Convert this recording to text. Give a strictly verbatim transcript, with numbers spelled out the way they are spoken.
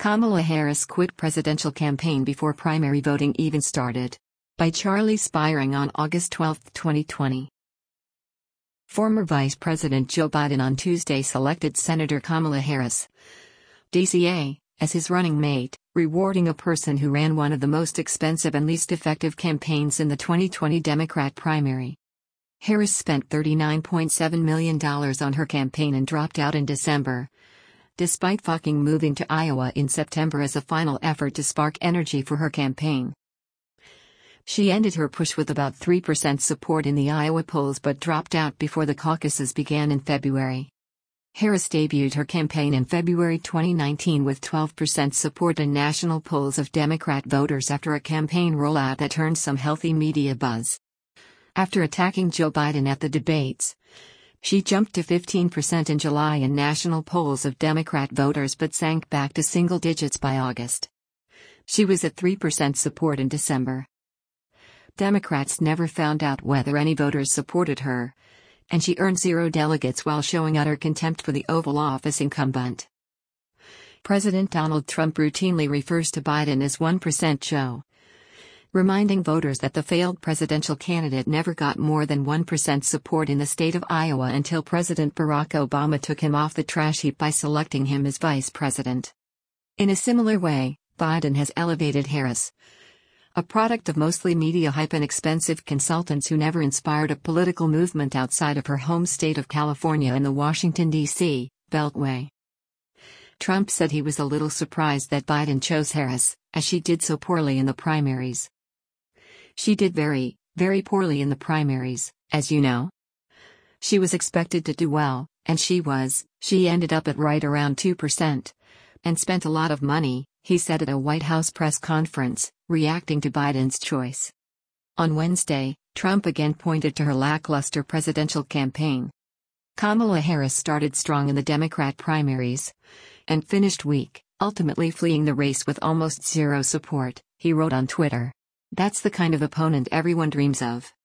Kamala Harris quit presidential campaign before primary voting even started. By Charlie Spiring on August twelfth, twenty twenty. Former Vice President Joe Biden on Tuesday selected Senator Kamala Harris, D C A, as his running mate, rewarding a person who ran one of the most expensive and least effective campaigns in the twenty twenty Democrat primary. Harris spent thirty-nine point seven million dollars on her campaign and dropped out in December, despite fucking moving to Iowa in September as a final effort to spark energy for her campaign. She ended her push with about three percent support in the Iowa polls but dropped out before the caucuses began in February. Harris debuted her campaign in February twenty nineteen with twelve percent support in national polls of Democrat voters after a campaign rollout that earned some healthy media buzz. After attacking Joe Biden at the debates, she jumped to fifteen percent in July in national polls of Democrat voters but sank back to single digits by August. She was at three percent support in December. Democrats never found out whether any voters supported her, and she earned zero delegates while showing utter contempt for the Oval Office incumbent. President Donald Trump routinely refers to Biden as one percent Joe, reminding voters that the failed presidential candidate never got more than one percent support in the state of Iowa until President Barack Obama took him off the trash heap by selecting him as vice president. In a similar way, Biden has elevated Harris, a product of mostly media hype and expensive consultants who never inspired a political movement outside of her home state of California and the Washington, D C Beltway. Trump said he was a little surprised that Biden chose Harris, as she did so poorly in the primaries. She did very, very poorly in the primaries, as you know. She was expected to do well, and she was. She ended up at right around two percent. And spent a lot of money, he said at a White House press conference, reacting to Biden's choice. On Wednesday, Trump again pointed to her lackluster presidential campaign. Kamala Harris started strong in the Democrat primaries and finished weak, ultimately fleeing the race with almost zero support, he wrote on Twitter. That's the kind of opponent everyone dreams of.